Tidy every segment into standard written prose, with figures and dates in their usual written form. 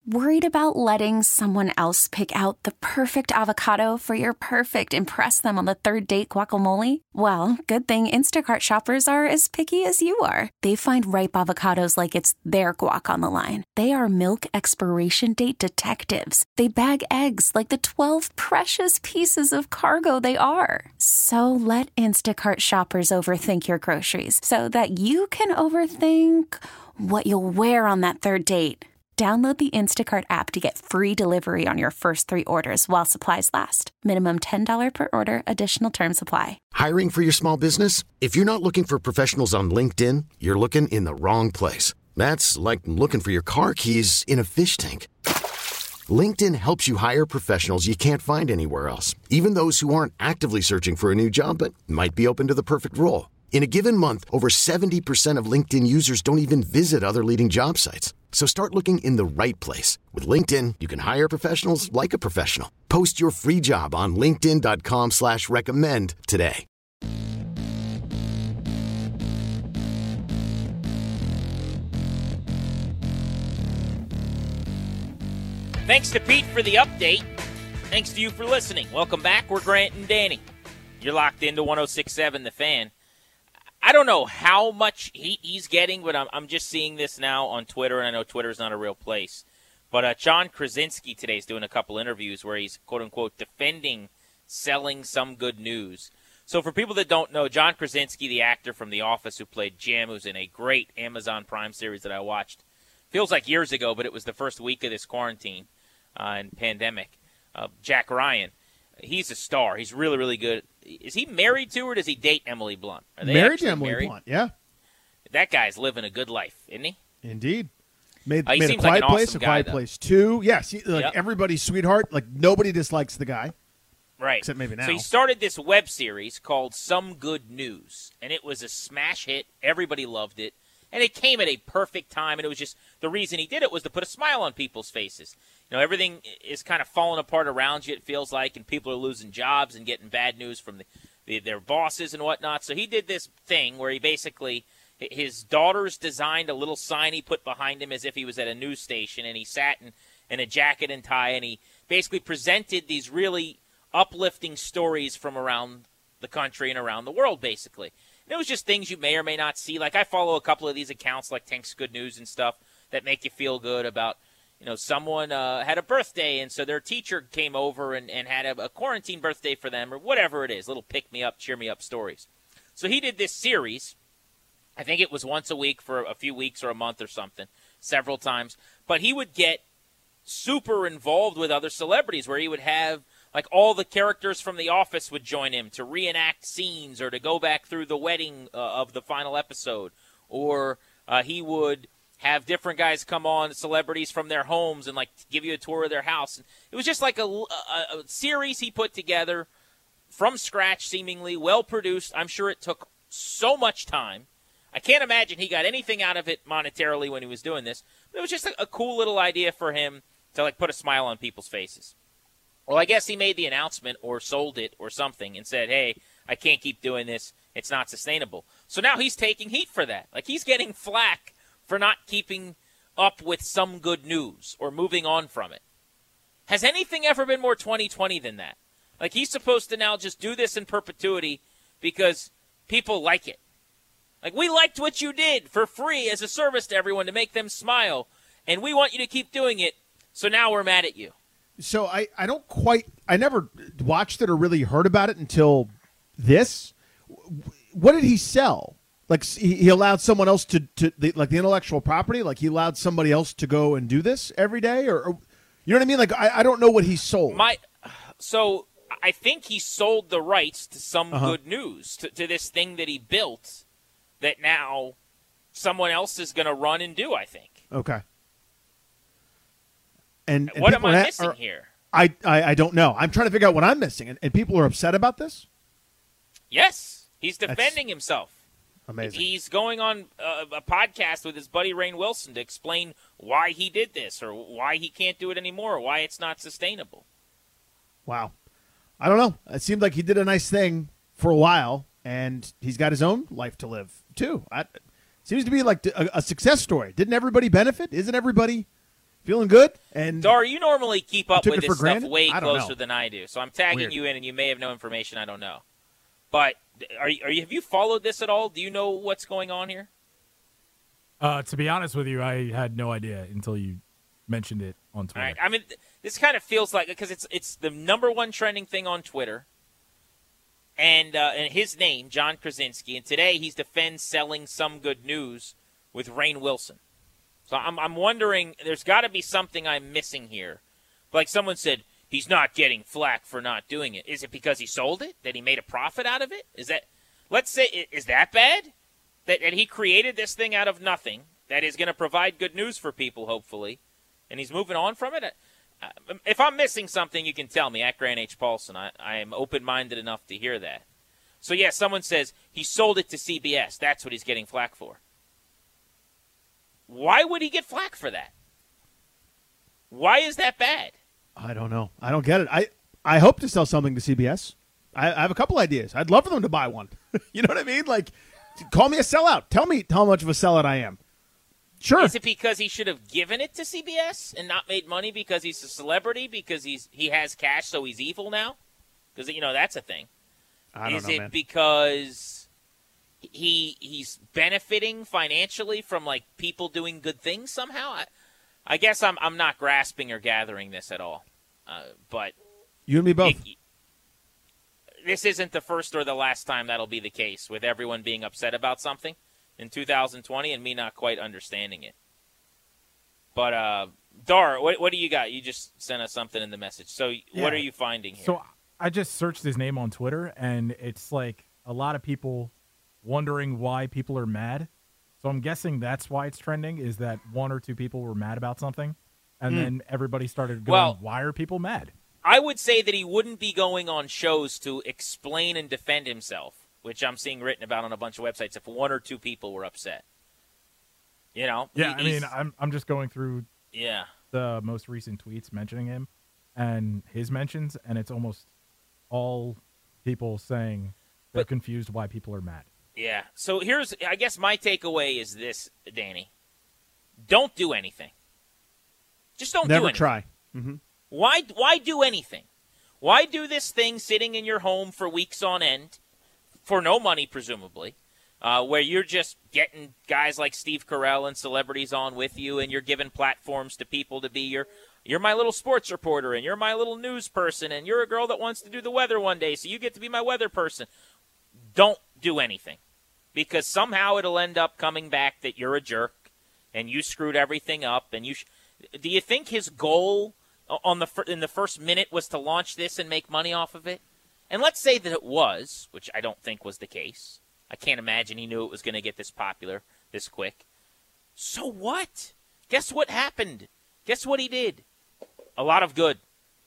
Worried about letting someone else pick out the perfect avocado for your perfect impress them on the third date guacamole? Well, good thing Instacart shoppers are as picky as you are. They find ripe avocados like it's their guac on the line. They are milk expiration date detectives. They bag eggs like the 12 precious pieces of cargo they are. So let Instacart shoppers overthink your groceries so that you can overthink what you'll wear on that third date. Download the Instacart app to get free delivery on your first 3 orders while supplies last. Minimum $10 per order. Additional terms apply. Hiring for your small business? If you're not looking for professionals on LinkedIn, you're looking in the wrong place. That's like looking for your car keys in a fish tank. LinkedIn helps you hire professionals you can't find anywhere else, even those who aren't actively searching for a new job but might be open to the perfect role. In a given month, over 70% of LinkedIn users don't even visit other leading job sites. So start looking in the right place. With LinkedIn, you can hire professionals like a professional. Post your free job on linkedin.com/recommend today. Thanks to Pete for the update. Thanks to you for listening. Welcome back. We're Grant and Danny. You're locked into 106.7 The Fan. I don't know how much heat he's getting, but I'm just seeing this now on Twitter, and I know Twitter's not a real place. But John Krasinski today is doing a couple interviews where he's, quote-unquote, defending selling some good news. So for people that don't know, John Krasinski, the actor from The Office who played Jim, who's in a great Amazon Prime series that I watched, feels like years ago, but it was the first week of this quarantine and pandemic. Jack Ryan, he's a star. He's really, really good. Is he married to, or does he date Emily Blunt? Are they married to Emily Blunt, yeah. That guy's living a good life, isn't he? Indeed. Made he a seems Quiet like an Place, awesome a Quiet guy, Place 2. Yes, Yep. everybody's sweetheart. Like, nobody dislikes the guy. Right. Except maybe now. So he started this web series called Some Good News, and it was a smash hit. Everybody loved it. And it came at a perfect time, and it was just the reason he did it was to put a smile on people's faces. You know, everything is kind of falling apart around you, it feels like, and people are losing jobs and getting bad news from their bosses and whatnot. So he did this thing where he basically, his daughters designed a little sign he put behind him as if he was at a news station, and he sat in a jacket and tie, and he basically presented these really uplifting stories from around the country and around the world, basically. And it was just things you may or may not see. Like, I follow a couple of these accounts like Tank's Good News and stuff that make you feel good about, you know, someone had a birthday, and so their teacher came over and had a quarantine birthday for them, or whatever it is, little pick-me-up, cheer-me-up stories. So he did this series. I think it was once a week for a few weeks or a month or something, several times. But he would get super involved with other celebrities where he would have, like, all the characters from The Office would join him to reenact scenes or to go back through the wedding of the final episode. Or he would have different guys come on, celebrities from their homes, and, like, give you a tour of their house. It was just like a series he put together from scratch, seemingly, well-produced. I'm sure it took so much time. I can't imagine he got anything out of it monetarily when he was doing this. But it was just a cool little idea for him to, like, put a smile on people's faces. Well, I guess he made the announcement or sold it or something and said, hey, I can't keep doing this. It's not sustainable. So now he's taking heat for that. Like, he's getting flack for not keeping up with some good news or moving on from it. Has anything ever been more 2020 than that? Like, he's supposed to now just do this in perpetuity because people like it. Like, we liked what you did for free as a service to everyone to make them smile, and we want you to keep doing it, so now we're mad at you. So I never watched it or really heard about it until this. What did he sell? Like, he allowed someone else to like the intellectual property? Like, he allowed somebody else to go and do this every day? Or you know what I mean? Like, I don't know what he sold. So I think he sold the rights to Some Good News, to this thing that he built that now someone else is going to run and do, I think. Okay. And what am I missing here? I don't know. I'm trying to figure out what I'm missing. And people are upset about this? Yes. He's defending himself. Amazing. He's going on a podcast with his buddy Rainn Wilson to explain why he did this or why he can't do it anymore or why it's not sustainable. Wow. I don't know. It seemed like he did a nice thing for a while, and he's got his own life to live, too. Seems to be like a success story. Didn't everybody benefit? Isn't everybody feeling good. And Dar, you normally keep up with it this for stuff granted? way I don't closer know. than I do. So I'm tagging Weird. you in, and you may have no information I don't know. But have you followed this at all? Do you know what's going on here? To be honest with you, I had no idea until you mentioned it on Twitter. All right. I mean, this kind of feels like, because it's the number one trending thing on Twitter, and his name, John Krasinski, and today he's defends selling Some Good News with Rainn Wilson. So I'm wondering, there's got to be something I'm missing here. Like someone said, he's not getting flack for not doing it. Is it because he sold it? That he made a profit out of it? Let's say, is that bad? That he created this thing out of nothing that is going to provide good news for people, hopefully, and he's moving on from it? If I'm missing something, you can tell me at Grant H. Paulson. I am open-minded enough to hear that. So, yeah, someone says he sold it to CBS. That's what he's getting flack for. Why would he get flack for that? Why is that bad? I don't know. I don't get it. I hope to sell something to CBS. I have a couple ideas. I'd love for them to buy one. You know what I mean? Like, call me a sellout. Tell me how much of a sellout I am. Sure. Is it because he should have given it to CBS and not made money because he's a celebrity, because he has cash, so he's evil now? Because, that's a thing. I don't know, Is it man. because he's benefiting financially from, like, people doing good things somehow? I guess I'm not grasping or gathering this at all. But You and me both. this isn't the first or the last time that'll be the case, with everyone being upset about something in 2020 and me not quite understanding it. But, Dar, what do you got? You just sent us something in the message. So what are you finding here? So I just searched his name on Twitter, and it's like a lot of people wondering why people are mad. So I'm guessing that's why it's trending, is that one or two people were mad about something, and then everybody started going, why are people mad? I would say that he wouldn't be going on shows to explain and defend himself, which I'm seeing written about on a bunch of websites, if one or two people were upset. Yeah, I mean, I'm just going through the most recent tweets mentioning him and his mentions, and it's almost all people saying they're confused why people are mad. Yeah. So I guess my takeaway is this, Danny. Don't do anything. Just don't do anything. Never try. Mm-hmm. Why do anything? Why do this thing sitting in your home for weeks on end, for no money, presumably, where you're just getting guys like Steve Carell and celebrities on with you, and you're giving platforms to people to be you're my little sports reporter, and you're my little news person, and you're a girl that wants to do the weather one day, so you get to be my weather person. Don't do anything, because somehow it'll end up coming back that you're a jerk and you screwed everything up. And do you think his goal in the first minute was to launch this and make money off of it? And let's say that it was, which I don't think was the case. I can't imagine he knew it was going to get this popular this quick. So what? Guess what happened? Guess what he did? A lot of good.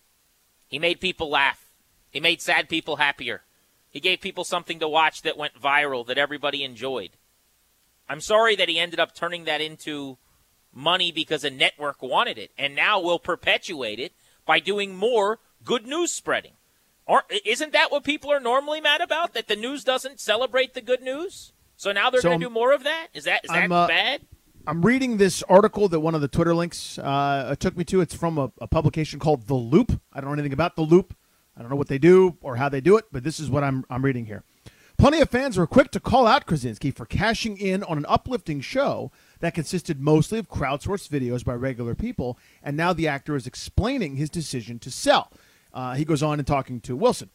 He made people laugh. He made sad people happier. He gave people something to watch that went viral, that everybody enjoyed. I'm sorry that he ended up turning that into money because a network wanted it, and now will perpetuate it by doing more good news spreading. Isn't that what people are normally mad about, that the news doesn't celebrate the good news? So now they're going to do more of that? Is that bad? I'm reading this article that one of the Twitter links took me to. It's from a publication called The Loop. I don't know anything about The Loop. I don't know what they do or how they do it, but this is what I'm reading here. Plenty of fans were quick to call out Krasinski for cashing in on an uplifting show that consisted mostly of crowdsourced videos by regular people, and now the actor is explaining his decision to sell. He goes on and talking to Wilson.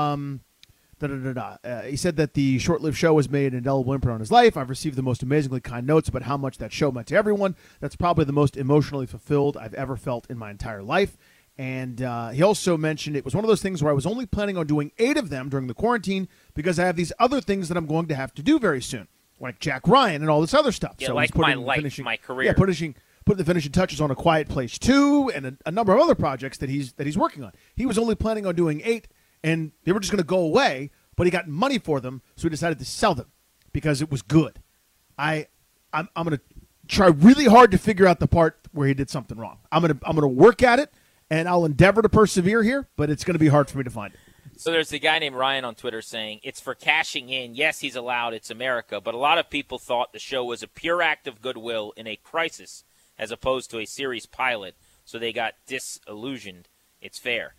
He said that the short-lived show was made an indelible imprint on his life. I've received the most amazingly kind notes about how much that show meant to everyone. That's probably the most emotionally fulfilled I've ever felt in my entire life. And he also mentioned it was one of those things where I was only planning on doing 8 of them during the quarantine because I have these other things that I'm going to have to do very soon, like Jack Ryan and all this other stuff. Yeah, so like he's putting my life, my career. Yeah, putting the finishing touches on A Quiet Place 2 and a number of other projects that he's working on. He was only planning on doing 8, and they were just going to go away, but he got money for them, so he decided to sell them because it was good. I'm going to try really hard to figure out the part where he did something wrong. I'm going to work at it. And I'll endeavor to persevere here, but it's going to be hard for me to find it. So there's a guy named Ryan on Twitter saying, it's for cashing in. Yes, he's allowed. It's America. But a lot of people thought the show was a pure act of goodwill in a crisis as opposed to a series pilot, so they got disillusioned. It's fair.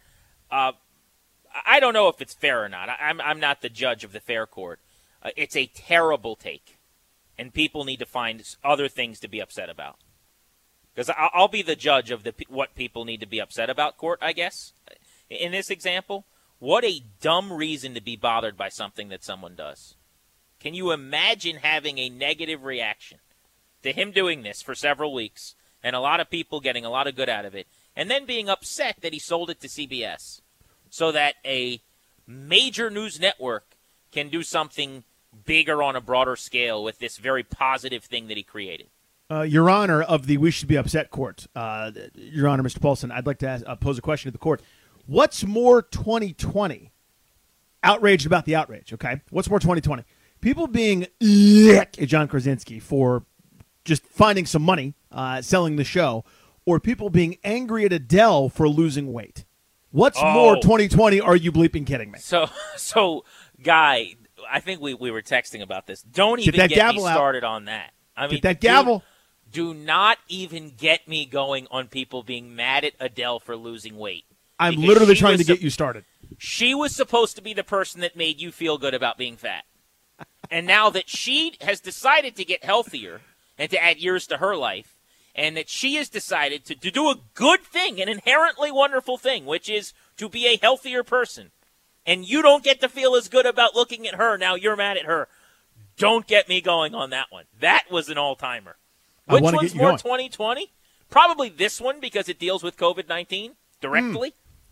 I don't know if it's fair or not. I'm not the judge of the fair court. It's a terrible take, and people need to find other things to be upset about. Because I'll be the judge of what people need to be upset about, court, I guess. In this example, what a dumb reason to be bothered by something that someone does. Can you imagine having a negative reaction to him doing this for several weeks and a lot of people getting a lot of good out of it, and then being upset that he sold it to CBS so that a major news network can do something bigger on a broader scale with this very positive thing that he created? Your Honor of the We Should Be Upset court, Your Honor, Mr. Paulson, I'd like to pose a question to the court. What's more 2020? Outraged about the outrage, okay? What's more 2020? People being at John Krasinski for just finding some money, selling the show, or people being angry at Adele for losing weight? What's more 2020? Are you bleeping kidding me? So, Guy, I think we were texting about this. Don't even get me started on that. I mean, get that gavel. Do not even get me going on people being mad at Adele for losing weight. I'm literally trying to get you started. She was supposed to be the person that made you feel good about being fat. And now that she has decided to get healthier and to add years to her life, and that she has decided to do a good thing, an inherently wonderful thing, which is to be a healthier person, and you don't get to feel as good about looking at her, now you're mad at her. Don't get me going on that one. That was an all-timer. Which one's more 2020? Probably this one, because it deals with COVID-19 directly.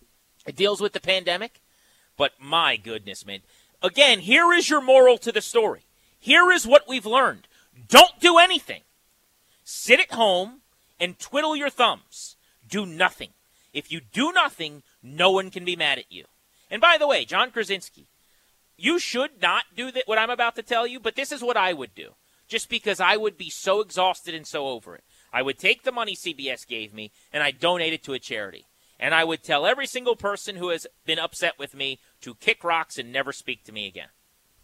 It deals with the pandemic. But my goodness, man. Again, here is your moral to the story. Here is what we've learned. Don't do anything. Sit at home and twiddle your thumbs. Do nothing. If you do nothing, no one can be mad at you. And by the way, John Krasinski, you should not do what I'm about to tell you, but this is what I would do. Just because I would be so exhausted and so over it. I would take the money CBS gave me and I'd donate it to a charity. And I would tell every single person who has been upset with me to kick rocks and never speak to me again.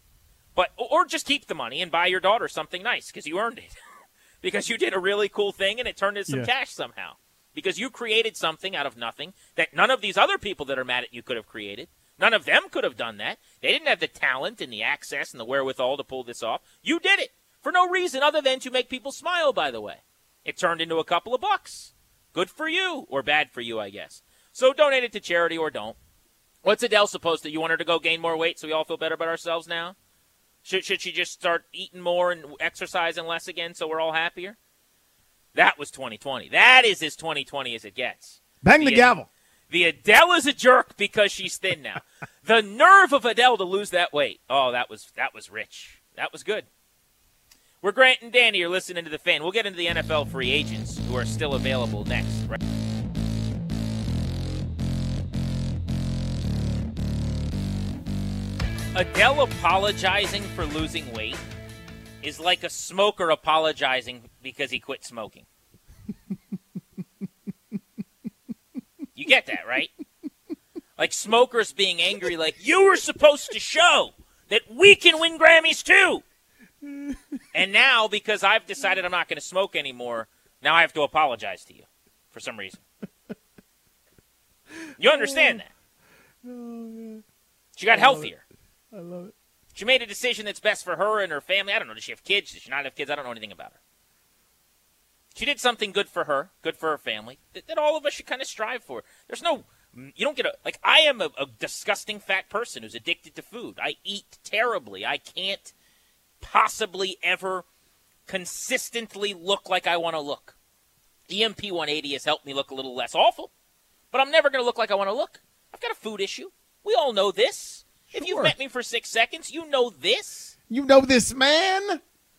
Or just keep the money and buy your daughter something nice because you earned it. Because you did a really cool thing and it turned into some cash somehow. Because you created something out of nothing that none of these other people that are mad at you could have created. None of them could have done that. They didn't have the talent and the access and the wherewithal to pull this off. You did it for no reason other than to make people smile, by the way. It turned into a couple of bucks. Good for you, or bad for you, I guess. So donate it to charity or don't. What's Adele supposed to? You want her to go gain more weight so we all feel better about ourselves now? Should she just start eating more and exercising less again so we're all happier? That was 2020. That is as 2020 as it gets. Bang the gavel. The Adele is a jerk because she's thin now. The nerve of Adele to lose that weight. Oh, that was rich. That was good. We're Grant and Danny. You're listening to The Fan. We'll get into the NFL free agents who are still available next. Right? Adele apologizing for losing weight is like a smoker apologizing because he quit smoking. You get that, right? Like smokers being angry, like, you were supposed to show that we can win Grammys too. And now, because I've decided I'm not going to smoke anymore, now I have to apologize to you for some reason. You understand that? She got healthier. I love it. She made a decision that's best for her and her family. I don't know. Does she have kids? Does she not have kids? I don't know anything about her. She did something good for her, good for her family, that all of us should kind of strive for. There's no, you don't get I am a disgusting fat person who's addicted to food. I eat terribly. I can't possibly ever consistently look like I want to look. EMP 180 has helped me look a little less awful, but I'm never going to look like I want to look. I've got a food issue. We all know this. Sure. If you've met me for 6 seconds, you know this. You know this, man.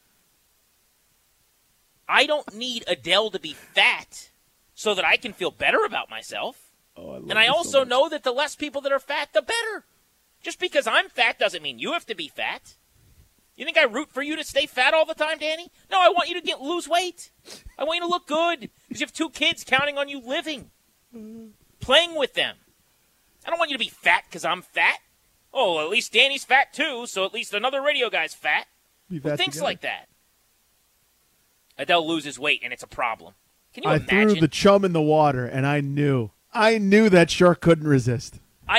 I don't need Adele to be fat so that I can feel better about myself. And I also know that the less people that are fat, the better. Just because I'm fat doesn't mean you have to be fat. You think I root for you to stay fat all the time, Danny? No, I want you to lose weight. I want you to look good because you have 2 kids counting on you living, playing with them. I don't want you to be fat because I'm fat. Oh, at least Danny's fat too, so at least another radio guy's fat. Who thinks like that? Adele loses weight, and it's a problem. Can you I imagine? threw the chum in the water, and I knew that shark couldn't resist.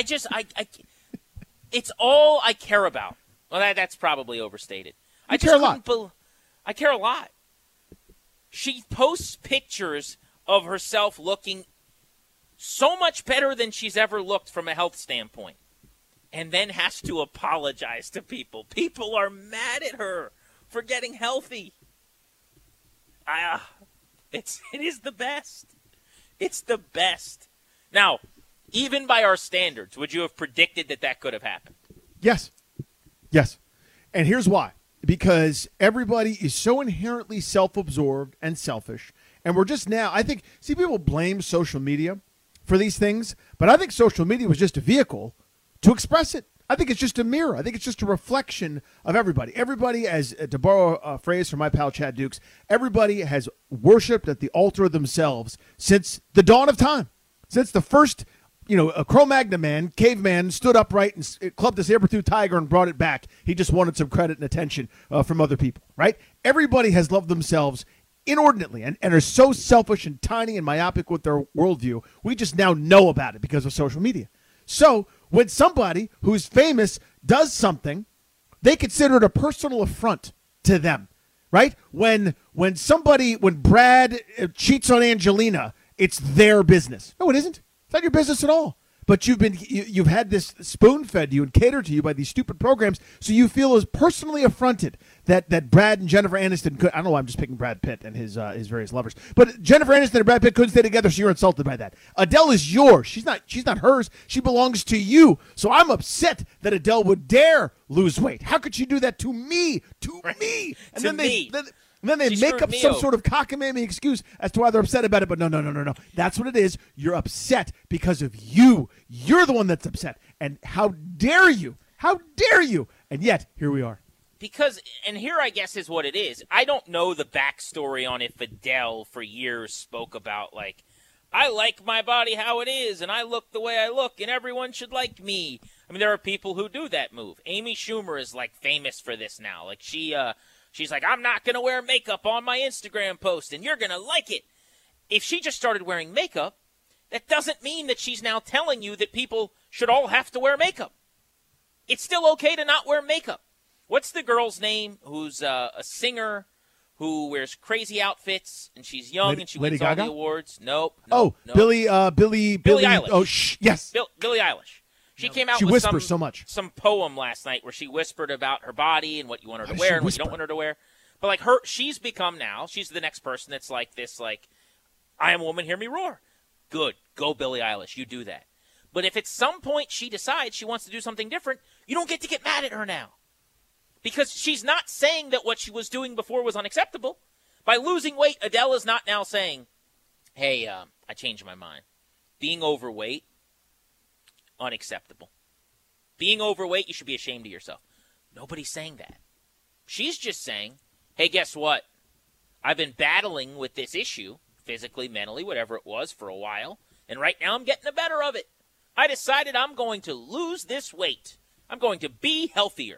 It's all I care about. Well, that's probably overstated. I care a lot. I care a lot. She posts pictures of herself looking so much better than she's ever looked from a health standpoint, and then has to apologize to people. People are mad at her for getting healthy. It is the best. It's the best. Now, even by our standards, would you have predicted that could have happened? Yes. And here's why. Because everybody is so inherently self-absorbed and selfish. And we're just now, people blame social media for these things, but I think social media was just a vehicle to express it. I think it's just a mirror. I think it's just a reflection of everybody. Everybody, to borrow a phrase from my pal Chad Dukes, everybody has worshipped at the altar of themselves since the dawn of time. Since the first, a Cro-Magnon man, caveman, stood upright and clubbed a saber-toothed tiger and brought it back. He just wanted some credit and attention from other people, right? Everybody has loved themselves inordinately and are so selfish and tiny and myopic with their worldview. We just now know about it because of social media. So when somebody who's famous does something, they consider it a personal affront to them, right? When Brad cheats on Angelina, it's their business. No, it isn't. It's not your business at all. But you've had this spoon-fed to you and catered to you by these stupid programs, so you feel as personally affronted that Brad and Jennifer Aniston could. I don't know why I'm just picking Brad Pitt and his various lovers, but Jennifer Aniston and Brad Pitt couldn't stay together, so you're insulted by that. Adele is yours. She's not hers. She belongs to you. So I'm upset that Adele would dare lose weight. How could she do that to me? To me. And to then me. Then they She make screwed up me some over. sort of cockamamie excuse as to why they're upset about it. But no. That's what it is. You're upset because of you. You're the one that's upset. And how dare you? How dare you? And yet, here we are. Because, and here I guess is what it is. I don't know the backstory on if Adele for years spoke about, like, I like my body how it is, and I look the way I look, and everyone should like me. I mean, there are people who do that move. Amy Schumer is, like, famous for this now. Like, she's like, I'm not going to wear makeup on my Instagram post, and you're going to like it. If she just started wearing makeup, that doesn't mean that she's now telling you that people should all have to wear makeup. It's still okay to not wear makeup. What's the girl's name who's a singer who wears crazy outfits, and she's young and she wins all the awards? Nope. Billie Eilish. Oh, yes. Billie Eilish. She came out she with whispers so much. some poem last night where she whispered about her body and what you want her to How wear does she and what you whisper? don't want her to wear. But like she's become now, she's the next person that's like this, like, I am a woman, hear me roar. Good. Go Billie Eilish. You do that. But if at some point she decides she wants to do something different, you don't get to get mad at her now. Because she's not saying that what she was doing before was unacceptable. By losing weight, Adele is not now saying, hey, I changed my mind. Being overweight, unacceptable. Being overweight, you should be ashamed of yourself. Nobody's saying that. She's just saying, hey, guess what? I've been battling with this issue, physically, mentally, whatever it was, for a while, and right now I'm getting the better of it. I decided I'm going to lose this weight. I'm going to be healthier.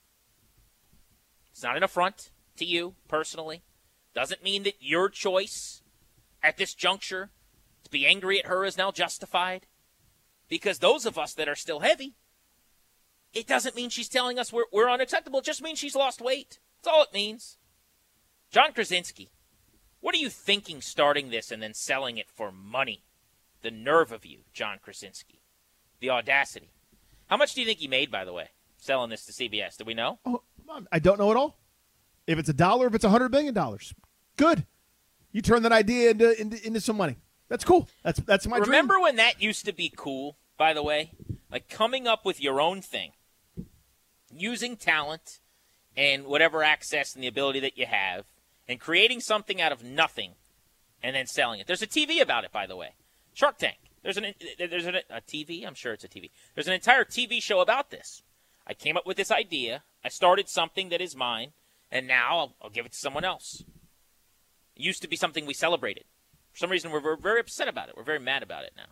It's not an affront to you personally. Doesn't mean that your choice at this juncture to be angry at her is now justified. Because those of us that are still heavy, it doesn't mean she's telling us we're unacceptable. It just means she's lost weight. That's all it means. John Krasinski, what are you thinking starting this and then selling it for money? The nerve of you, John Krasinski. The audacity. How much do you think he made, by the way, selling this to CBS? Do we know? Oh, I don't know at all. If it's $1, if it's $100 million, good. You turn that idea into some money. That's cool. That's my dream. Remember when that used to be cool, by the way? Like coming up with your own thing. Using talent and whatever access and the ability that you have and creating something out of nothing and then selling it. There's a TV about it, by the way. Shark Tank. There's a TV? I'm sure it's a TV. There's an entire TV show about this. I came up with this idea. I started something that is mine, and now I'll give it to someone else. It used to be something we celebrated. For some reason, we're very upset about it. We're very mad about it now.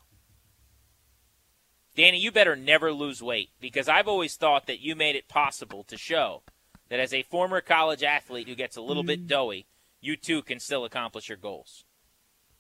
Danny, you better never lose weight, because I've always thought that you made it possible to show that as a former college athlete who gets a little bit doughy, you too can still accomplish your goals.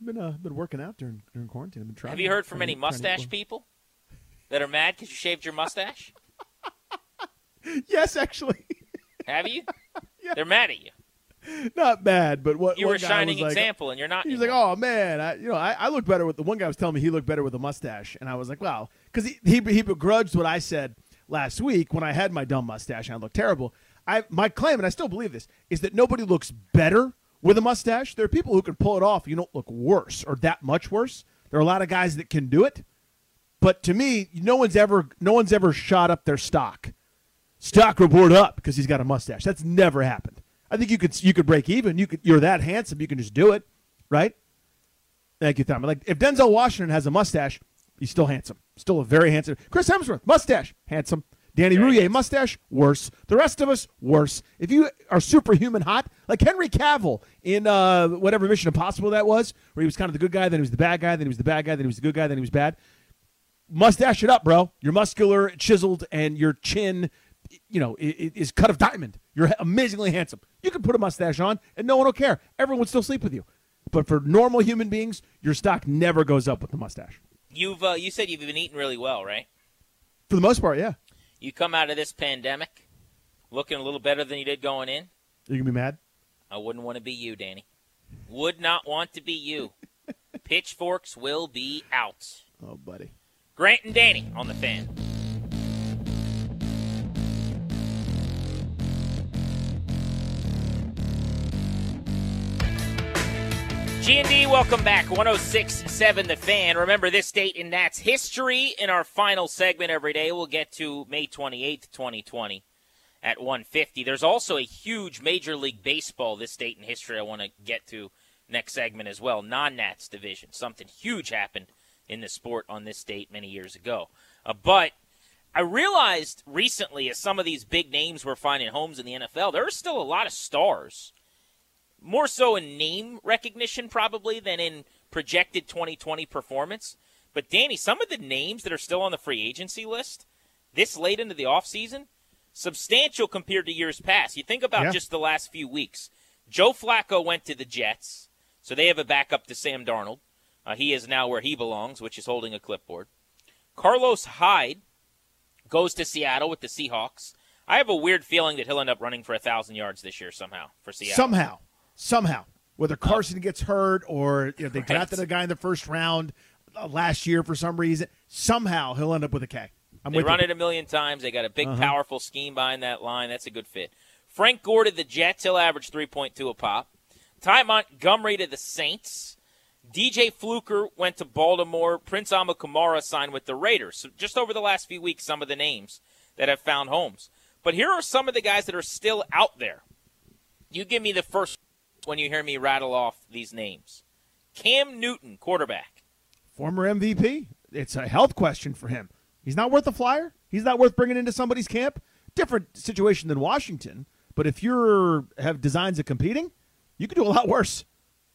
Been working out during quarantine. I've been trying. Have you heard from any mustache people that are mad because you shaved your mustache? Yes, actually. Have you? Yeah. They're mad at you. Not bad, but what You were a one guy shining was like, example, and you're not. He was like, "Oh man, I look better with the one guy was telling me he looked better with a mustache," and I was like, "Wow," because he begrudged what I said last week when I had my dumb mustache and I looked terrible. My claim, and I still believe this, is that nobody looks better with a mustache. There are people who can pull it off. You don't look worse or that much worse. There are a lot of guys that can do it, but to me, no one's ever shot up their stock report up because he's got a mustache. That's never happened. I think you could break even. You're that handsome. You can just do it, right? Thank you, Tom. Like if Denzel Washington has a mustache, he's still handsome. Still a very handsome. Chris Hemsworth, mustache, handsome. Danny Rouillet, mustache, worse. The rest of us, worse. If you are superhuman hot, like Henry Cavill in whatever Mission Impossible that was, where he was kind of the good guy, then he was the bad guy, then he was the bad guy, then he was the good guy, then he was bad. Mustache it up, bro. You're muscular, chiseled, and your chin, is cut of diamond. You're amazingly handsome. You can put a mustache on, and no one will care. Everyone would still sleep with you. But for normal human beings, your stock never goes up with the mustache. You said you've been eating really well, right? For the most part, yeah. You come out of this pandemic looking a little better than you did going in. You gonna be mad? I wouldn't want to be you, Danny. Would not want to be you. Pitchforks will be out. Oh, buddy. Grant and Danny on the Fan. G&D, welcome back. 106.7 The Fan. Remember this date in Nats history in our final segment every day. We'll get to May 28th, 2020 at 1:50. There's also a huge Major League Baseball this date in history I want to get to next segment as well. Non-Nats division. Something huge happened in the sport on this date many years ago. But I realized recently as some of these big names were finding homes in the NFL, there are still a lot of stars. More so in name recognition probably than in projected 2020 performance. But, Danny, some of the names that are still on the free agency list this late into the offseason, substantial compared to years past. You think about just the last few weeks. Joe Flacco went to the Jets, so they have a backup to Sam Darnold. He is now where he belongs, which is holding a clipboard. Carlos Hyde goes to Seattle with the Seahawks. I have a weird feeling that he'll end up running for 1,000 yards this year somehow for Seattle. Somehow, whether Carson gets hurt or they drafted a guy in the first round last year for some reason, somehow he'll end up with a K. They run it a million times. They got a big, powerful scheme behind that line. That's a good fit. Frank Gore to the Jets. He'll average 3.2 a pop. Ty Montgomery to the Saints. DJ Fluker went to Baltimore. Prince Amukamara signed with the Raiders. So just over the last few weeks, some of the names that have found homes. But here are some of the guys that are still out there. You give me the first when you hear me rattle off these names. Cam Newton, quarterback. Former MVP. It's a health question for him. He's not worth a flyer. He's not worth bringing into somebody's camp. Different situation than Washington. But if you have designs of competing, you could do a lot worse.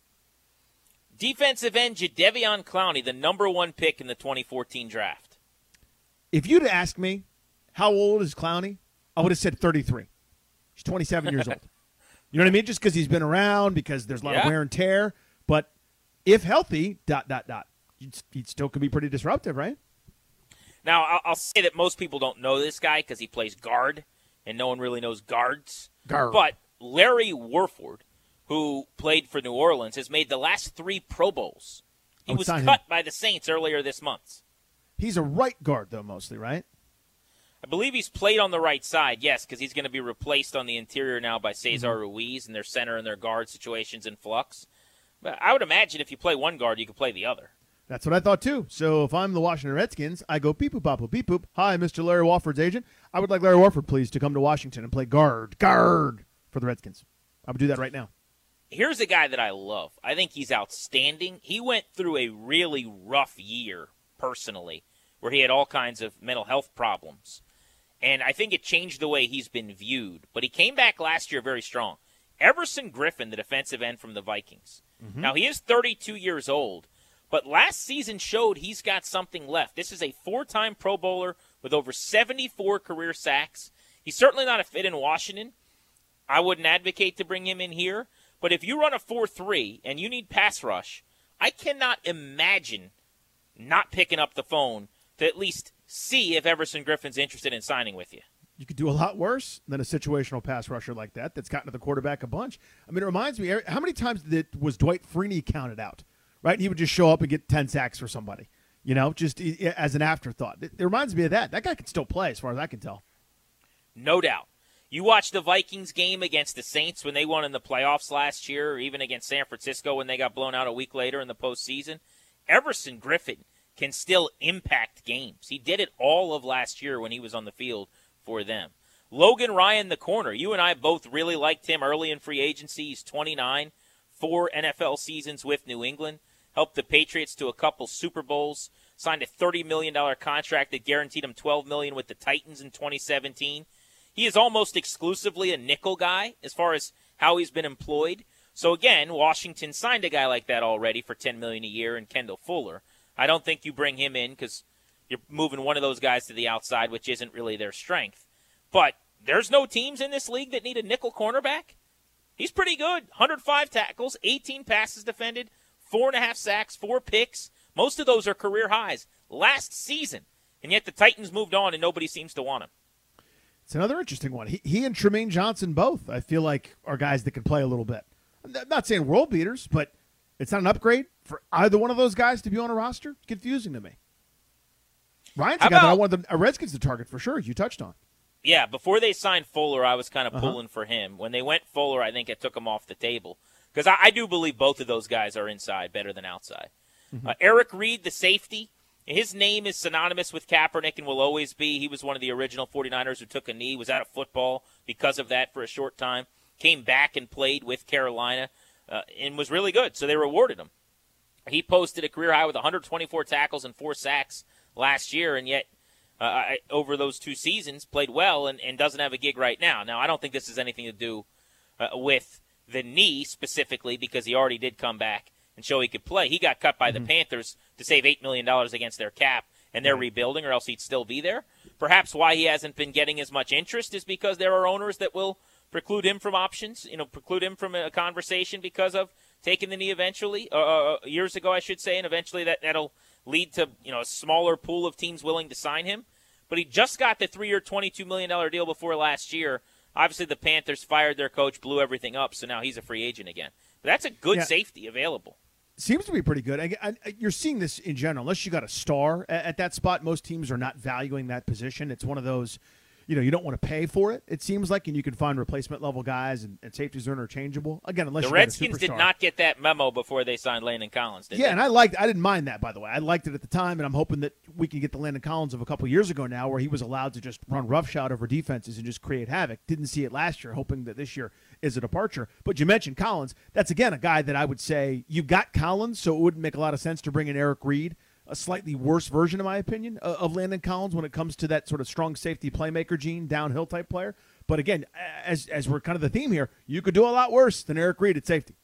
Defensive end Jadeveon Clowney, the number 1 pick in the 2014 draft. If you'd asked me how old is Clowney, I would have said 33. He's 27 years old. You know what I mean? Just because he's been around, because there's a lot of wear and tear. But if healthy, ... he still could be pretty disruptive, right? Now, I'll say that most people don't know this guy because he plays guard, and no one really knows guards. But Larry Warford, who played for New Orleans, has made the last 3 Pro Bowls. He was cut by the Saints earlier this month. He's a right guard, though, mostly, right? I believe he's played on the right side, yes, because he's going to be replaced on the interior now by Cesar Ruiz, and their center and their guard situations in flux. But I would imagine if you play one guard, you could play the other. That's what I thought, too. So if I'm the Washington Redskins, I go beep-boop, beep-boop. Hi, Mr. Larry Warford's agent. I would like Larry Warford, please, to come to Washington and play guard for the Redskins. I would do that right now. Here's a guy that I love. I think he's outstanding. He went through a really rough year, personally, where he had all kinds of mental health problems. And I think it changed the way he's been viewed. But he came back last year very strong. Everson Griffin, the defensive end from the Vikings. Now, he is 32 years old, but last season showed he's got something left. This is a 4-time Pro Bowler with over 74 career sacks. He's certainly not a fit in Washington. I wouldn't advocate to bring him in here. But if you run a 4-3 and you need pass rush, I cannot imagine not picking up the phone to at least see if Everson Griffin's interested in signing with you. You could do a lot worse than a situational pass rusher like that that's gotten to the quarterback a bunch. I mean, it reminds me, how many times was Dwight Freeney counted out, right? He would just show up and get 10 sacks for somebody, just as an afterthought. It reminds me of that. That guy can still play as far as I can tell. No doubt. You watched the Vikings game against the Saints when they won in the playoffs last year, or even against San Francisco when they got blown out a week later in the postseason. Everson Griffin can still impact games. He did it all of last year when he was on the field for them. Logan Ryan, the corner. You and I both really liked him early in free agency. He's 29, 4 NFL seasons with New England. Helped the Patriots to a couple Super Bowls. Signed a $30 million contract that guaranteed him $12 million with the Titans in 2017. He is almost exclusively a nickel guy as far as how he's been employed. So again, Washington signed a guy like that already for $10 million a year in Kendall Fuller. I don't think you bring him in because you're moving one of those guys to the outside, which isn't really their strength. But there's no teams in this league that need a nickel cornerback. He's pretty good. 105 tackles, 18 passes defended, 4.5 sacks, 4 picks. Most of those are career highs last season. And yet the Titans moved on and nobody seems to want him. It's another interesting one. He and Tremaine Johnson both, I feel like, are guys that can play a little bit. I'm not saying world beaters, but it's not an upgrade for either one of those guys to be on a roster. It's confusing to me. Ryan's a guy that I wanted the Redskins to target for sure, as you touched on. Yeah, before they signed Fuller, I was kind of pulling for him. When they went Fuller, I think it took him off the table. Because I do believe both of those guys are inside better than outside. Eric Reed, the safety, his name is synonymous with Kaepernick and will always be. He was one of the original 49ers who took a knee, was out of football because of that for a short time, came back and played with Carolina, and was really good, so they rewarded him. He posted a career high with 124 tackles and 4 sacks last year, and yet over those 2 seasons played well and doesn't have a gig right now. Now, I don't think this has anything to do with the knee specifically because he already did come back and show he could play. He got cut by the Panthers to save $8 million against their cap, and they're rebuilding, or else he'd still be there. Perhaps why he hasn't been getting as much interest is because there are owners that will preclude him from options, preclude him from a conversation because of taking the knee eventually, years ago, I should say, and eventually that'll lead to a smaller pool of teams willing to sign him. But he just got the 3-year, $22 million deal before last year. Obviously, the Panthers fired their coach, blew everything up, so now he's a free agent again. But that's a good safety available. Seems to be pretty good. You're seeing this in general. Unless you got a star at that spot, most teams are not valuing that position. It's one of those, you don't want to pay for it, it seems like, and you can find replacement-level guys, and safeties are interchangeable. Again, unless the you Redskins got a superstar. did not get that memo before they signed Landon Collins, did they? And I didn't mind that, by the way. I liked it at the time, and I'm hoping that we can get the Landon Collins of a couple years ago now where he was allowed to just run roughshod over defenses and just create havoc. Didn't see it last year, hoping that this year is a departure. But you mentioned Collins. That's, again, a guy that I would say you got Collins, so it wouldn't make a lot of sense to bring in Eric Reed, a slightly worse version, in my opinion, of Landon Collins when it comes to that sort of strong safety playmaker gene, downhill type player. But again, as we're kind of the theme here, you could do a lot worse than Eric Reed at safety.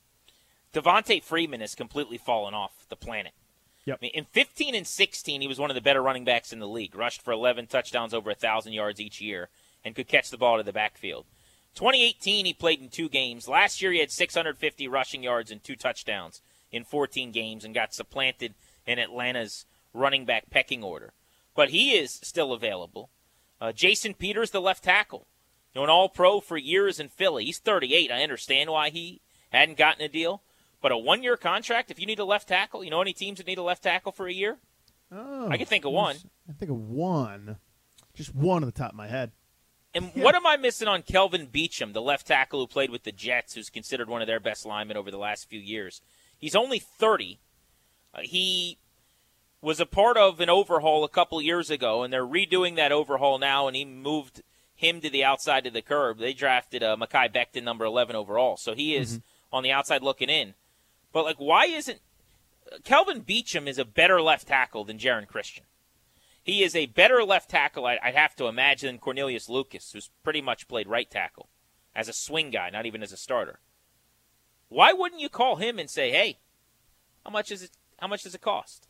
Devontae Freeman has completely fallen off the planet. Yep. I mean, in 15 and 16, he was one of the better running backs in the league, rushed for 11 touchdowns over 1,000 yards each year, and could catch the ball to the backfield. 2018, he played in 2 games. Last year, he had 650 rushing yards and 2 touchdowns in 14 games and got supplanted in Atlanta's running back pecking order. But he is still available. Jason Peters, the left tackle, an all-pro for years in Philly. He's 38. I understand why he hadn't gotten a deal. But a 1-year contract, if you need a left tackle, you know any teams that need a left tackle for a year? Oh, I can think of one. I think of one. Just one at the top of my head. And what am I missing on Kelvin Beachum, the left tackle who played with the Jets, who's considered one of their best linemen over the last few years? He's only 30. He was a part of an overhaul a couple years ago, and they're redoing that overhaul now, and he moved him to the outside of the curb. They drafted Mekhi Becton, number 11 overall, so he is on the outside looking in. But, why isn't – Kelvin Beachum is a better left tackle than Jaron Christian. He is a better left tackle, I'd have to imagine, than Cornelius Lucas, who's pretty much played right tackle as a swing guy, not even as a starter. Why wouldn't you call him and say, hey, how much does it cost?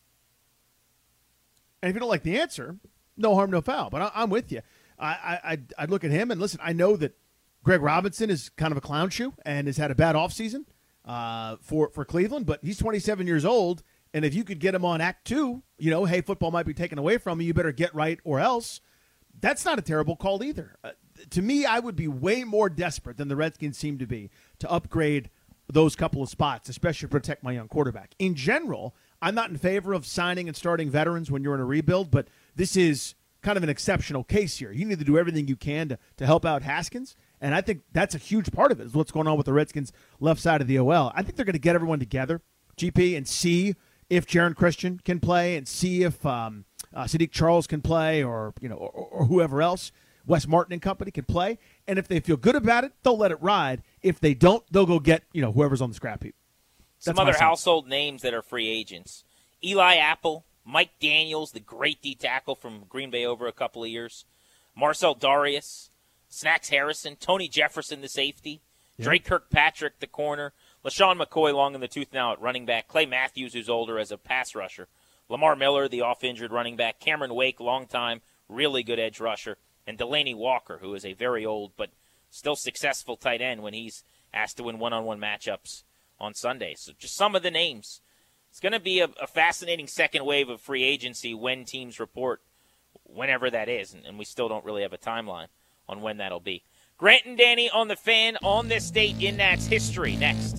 And if you don't like the answer, no harm, no foul. But I'm with you. I'd look at him and listen, I know that Greg Robinson is kind of a clown shoe and has had a bad offseason. for Cleveland, but he's 27 years old, and if you could get him on Act 2, hey, football might be taken away from you, you better get right or else. That's not a terrible call either. To me, I would be way more desperate than the Redskins seem to be to upgrade those couple of spots, especially to protect my young quarterback. In general, I'm not in favor of signing and starting veterans when you're in a rebuild, but this is kind of an exceptional case here. You need to do everything you can to help out Haskins, and I think that's a huge part of it is what's going on with the Redskins' left side of the OL. I think they're going to get everyone together, GP, and see if Jaron Christian can play and see if Sadiq Charles can play or whoever else, Wes Martin and company can play. And if they feel good about it, they'll let it ride. If they don't, they'll go get whoever's on the scrap heap. Some other household names that are free agents. Eli Apple, Mike Daniels, the great D tackle from Green Bay over a couple of years. Marcel Darius, Snacks Harrison, Tony Jefferson, the safety. Yeah. Drake Kirkpatrick, the corner. LaShawn McCoy, long in the tooth now at running back. Clay Matthews, who's older, as a pass rusher. Lamar Miller, the off-injured running back. Cameron Wake, long time, really good edge rusher. And Delaney Walker, who is a very old but still successful tight end when he's asked to win one-on-one matchups on Sundays. So just some of the names. It's going to be a fascinating second wave of free agency when teams report, whenever that is, and we still don't really have a timeline on when that'll be. Grant and Danny on the Fan on this date in Nats history. Next.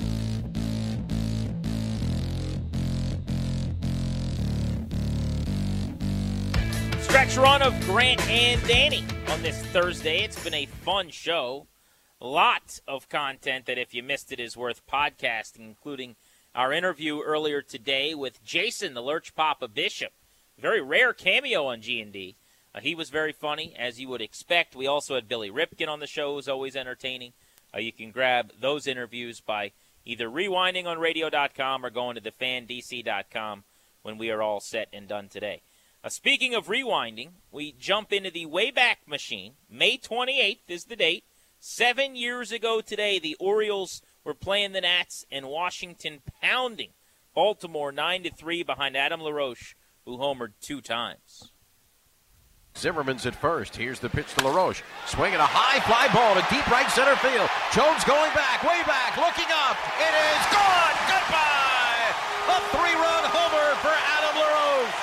Stretch run of Grant and Danny on this Thursday. It's been a fun show. A lot of content that if you missed it is worth podcasting, including our interview earlier today with Jason, the Lurch Papa Bishop. Very rare cameo on G&D. He was very funny, as you would expect. We also had Billy Ripken on the show, who's always entertaining. You can grab those interviews by either rewinding on radio.com or going to thefandc.com when we are all set and done today. Speaking of rewinding, we jump into the Wayback Machine. May 28th is the date. 7 years ago today, the Orioles were playing the Nats and Washington pounding Baltimore 9-3 behind Adam LaRoche, who homered 2 times. Zimmerman's at first. Here's the pitch to LaRoche. Swinging a high fly ball to deep right center field. Jones going back, way back, looking up. It is gone. Goodbye. A 3-run homer for Adam LaRoche.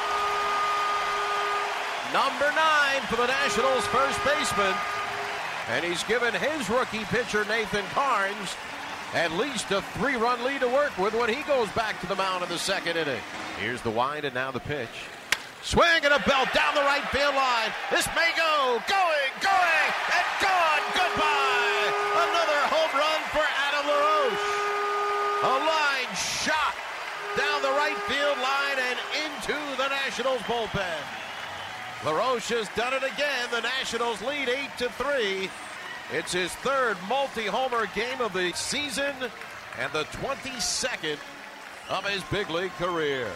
Number 9 for the Nationals' first baseman. And he's given his rookie pitcher, Nathan Carnes, at least a 3-run lead to work with when he goes back to the mound in the second inning. Here's the wind and now the pitch. Swing and a belt down the right field line. This may go. Going, and gone. Goodbye. Another home run for Adam LaRoche. A line shot down the right field line and into the Nationals bullpen. LaRoche has done it again. The Nationals lead 8-3. It's his third multi-homer game of the season and the 22nd of his big league career.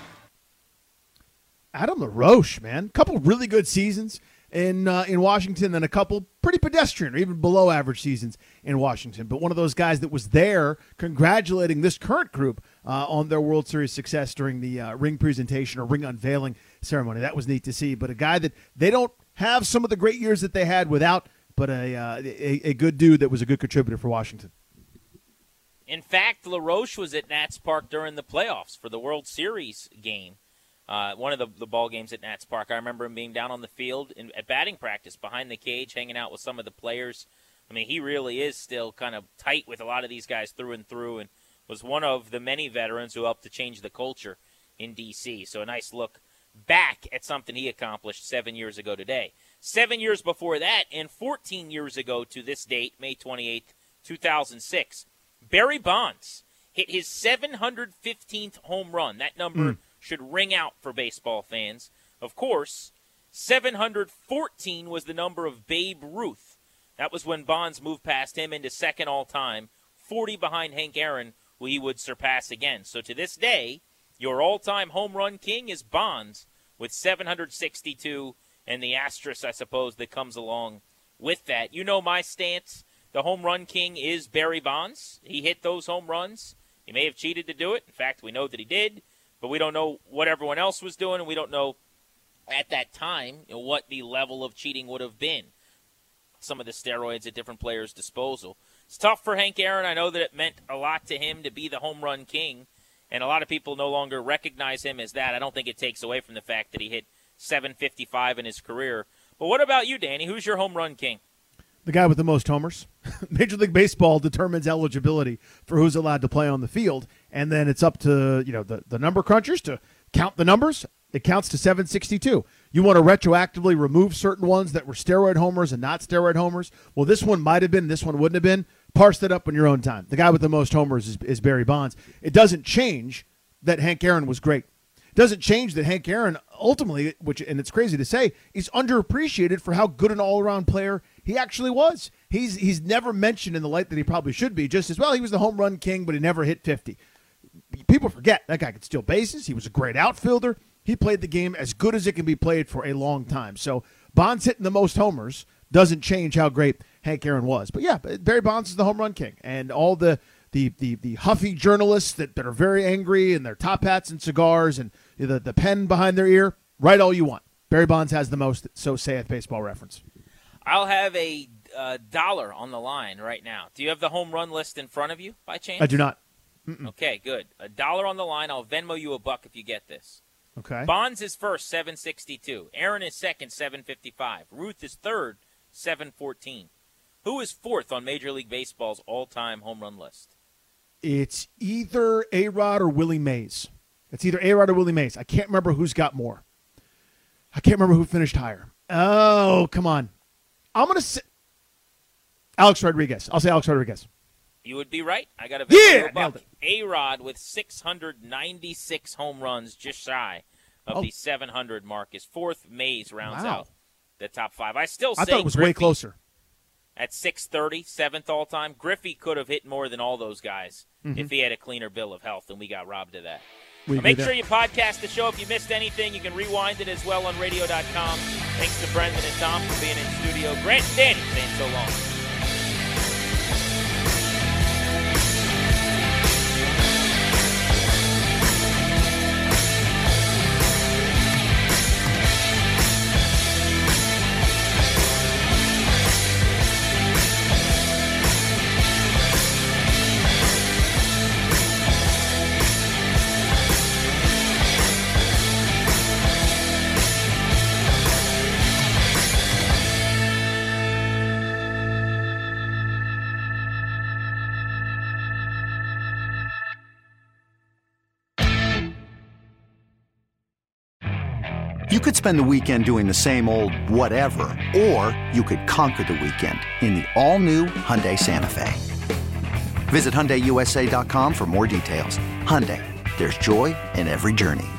Adam LaRoche, man. A couple really good seasons in Washington, and a couple pretty pedestrian or even below average seasons in Washington. But one of those guys that was there congratulating this current group on their World Series success during the ring presentation or ring unveiling ceremony. That was neat to see. But a guy that they don't have some of the great years that they had without, but a good dude that was a good contributor for Washington. In fact, LaRoche was at Nats Park during the playoffs for the World Series game. One of the ball games at Nats Park. I remember him being down on the field at batting practice behind the cage, hanging out with some of the players. I mean, he really is still kind of tight with a lot of these guys through and through, and was one of the many veterans who helped to change the culture in D.C. So a nice look back at something he accomplished 7 years ago today. 7 years before that, and 14 years ago to this date, May 28th, 2006, Barry Bonds hit his 715th home run. That number should ring out for baseball fans. Of course, 714 was the number of Babe Ruth. That was when Bonds moved past him into second all-time, 40 behind Hank Aaron, who he would surpass again. So to this day, your all-time home run king is Bonds with 762, and the asterisk, I suppose, that comes along with that. You know my stance. The home run king is Barry Bonds. He hit those home runs. He may have cheated to do it. In fact, we know that he did. But we don't know what everyone else was doing, and we don't know at that time what the level of cheating would have been. Some of the steroids at different players' disposal. It's tough for Hank Aaron. I know that it meant a lot to him to be the home run king, and a lot of people no longer recognize him as that. I don't think it takes away from the fact that he hit 755 in his career. But what about you, Danny? Who's your home run king? The guy with the most homers. Major League Baseball determines eligibility for who's allowed to play on the field, and then it's up to the number crunchers to count the numbers. It counts to 762. You want to retroactively remove certain ones that were steroid homers and not steroid homers? Well, this one might have been, this one wouldn't have been. Parse that up in your own time. The guy with the most homers is Barry Bonds. It doesn't change that Hank Aaron was great. It doesn't change that Hank Aaron ultimately, and it's crazy to say, is underappreciated for how good an all-around player he actually was. He's never mentioned in the light that he probably should be, just as, well, he was the home run king, but he never hit 50. People forget that guy could steal bases. He was a great outfielder. He played the game as good as it can be played for a long time. So Bonds hitting the most homers doesn't change how great Hank Aaron was. But yeah, Barry Bonds is the home run king. And all the huffy journalists that are very angry and their top hats and cigars and the pen behind their ear, write all you want. Barry Bonds has the most, so saith Baseball Reference. I'll have a dollar on the line right now. Do you have the home run list in front of you by chance? I do not. Okay, good. $1 on the line. I'll Venmo you $1 if you get this. Okay. Bonds is first, 762. Aaron is second, 755. Ruth is third, 714. Who is fourth on Major League Baseball's all-time home run list? It's either A-Rod or Willie Mays. I can't remember who's got more. I can't remember who finished higher. Oh, come on. I'm going to say Alex Rodriguez. I'll say Alex Rodriguez. You would be right. I got a nailed it. A-Rod with 696 home runs, just shy of the 700 mark, is fourth. Mays rounds out the top five. I thought it was way closer. At 630, seventh all-time. Griffey could have hit more than all those guys if he had a cleaner bill of health, and we got robbed of that. Make sure you podcast the show. If you missed anything, you can rewind it as well on radio.com. Thanks to Brendan and Tom for being in studio. Grant and Danny saying so long. You could spend the weekend doing the same old whatever, or you could conquer the weekend in the all-new Hyundai Santa Fe. Visit HyundaiUSA.com for more details. Hyundai, there's joy in every journey.